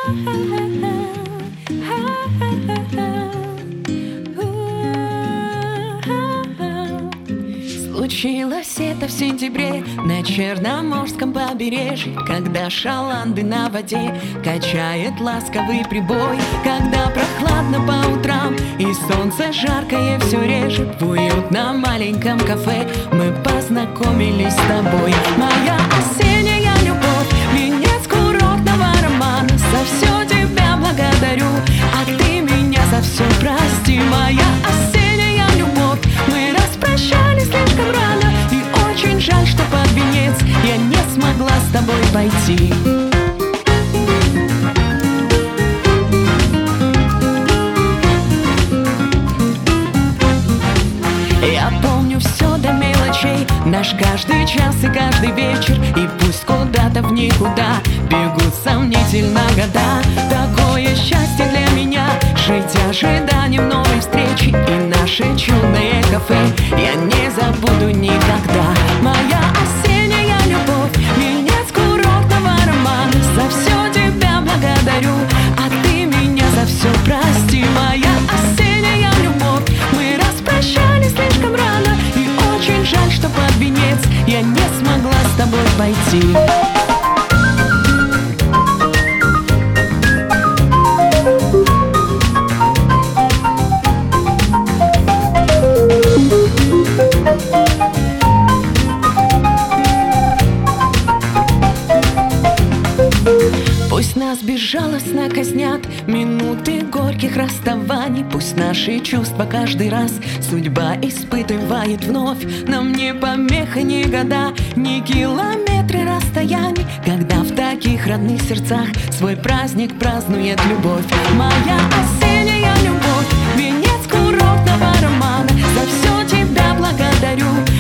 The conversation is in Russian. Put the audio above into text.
Случилось это в сентябре на Черноморском побережье, когда шаланды на воде качает ласковый прибой, когда прохладно по утрам и солнце жаркое все режет. В уютном маленьком кафе мы познакомились с тобой. Моя осенняя любовь, венец курортного романа. За все тебя благодарю, а ты меня за все прости. Моя осенняя любовь, мы распрощались слишком рано, и очень жаль, что под венец я не смогла с тобой пойти. Я помню все до мелочей, наш каждый час и каждый вечер. И пусть куда-то в никуда бегут сомнительно года, такое счастье для меня жить ожиданием новой встречи. И наше чудное кафе я не забуду никогда. Моя осенняя любовь, венец курортного романа. За все тебя благодарю, а ты меня за все прости. Моя осенняя любовь, мы распрощались слишком рано, и очень жаль, что под венец я не смогла с тобой пойти. Пусть нас безжалостно казнят минуты горьких расставаний, пусть наши чувства каждый раз судьба испытывает вновь. Нам не помеха ни года, ни километры расстояний, когда в таких родных сердцах свой праздник празднует любовь. Моя осенняя любовь, венец курортного романа. За все тебя благодарю,